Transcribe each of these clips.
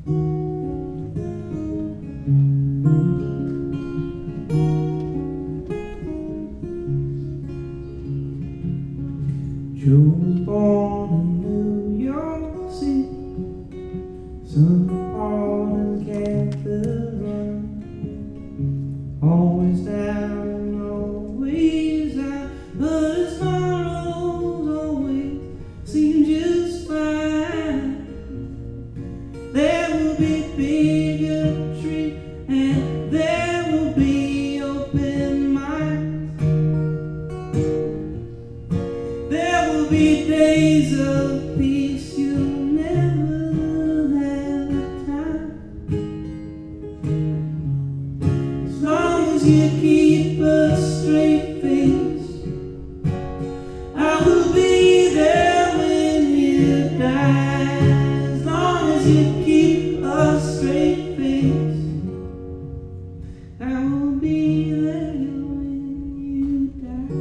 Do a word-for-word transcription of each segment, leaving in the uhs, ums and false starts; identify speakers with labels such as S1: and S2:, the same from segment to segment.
S1: Joe was born in New York City, son of Paul and Catherine. Always down and always out, but his sorrows always seem just fine. There will be bigotry and there will be open minds. There will be days of peace you'll never have time. As long as you keep a straight face, I will be there when you die. As long as you keep a straight face, I will be there when you die.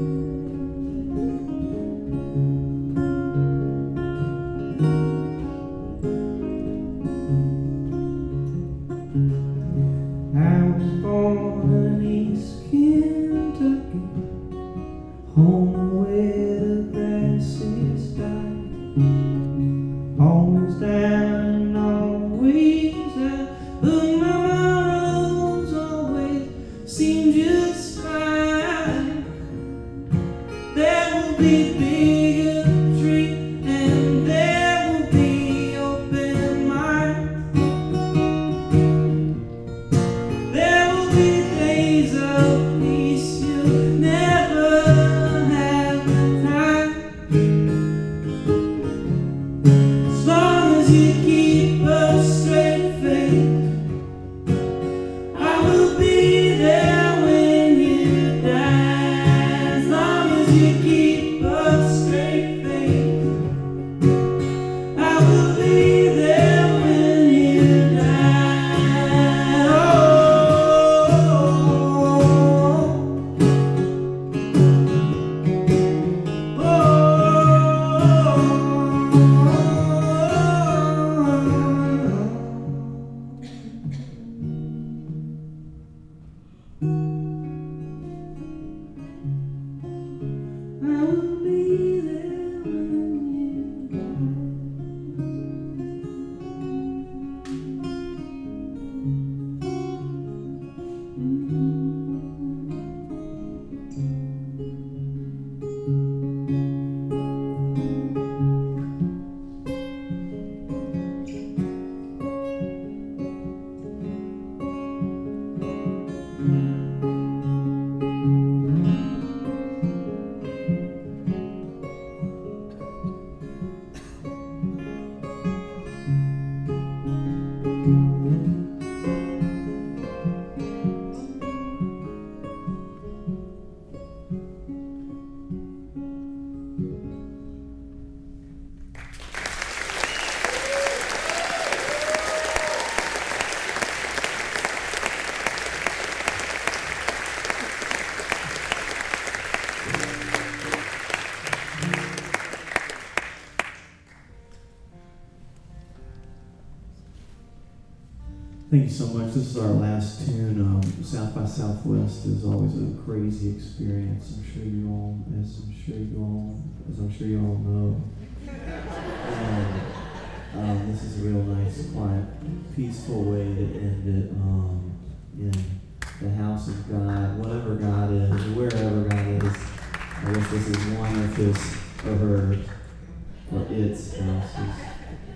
S1: I was born in East Kentucky, home where the grass is dyed. Always down and always out, but my roads always seem just fine. There will be bigotry and there will be open minds. There will be days of peace you'll never have the time. As long as you keep a straight face, I will be there when you die. As long as you keep a straight face, I will be there when you die. Oh, I will be there when you Thank you so much. This is our last tune. Um, South by Southwest is always a crazy experience. I'm sure you all, as I'm sure you all, as I'm sure you all know. And, um, this is a real nice, quiet, peaceful way to end it. Um, in the house of God, whatever God is, wherever God is. I guess this is one of his, or her, or its houses.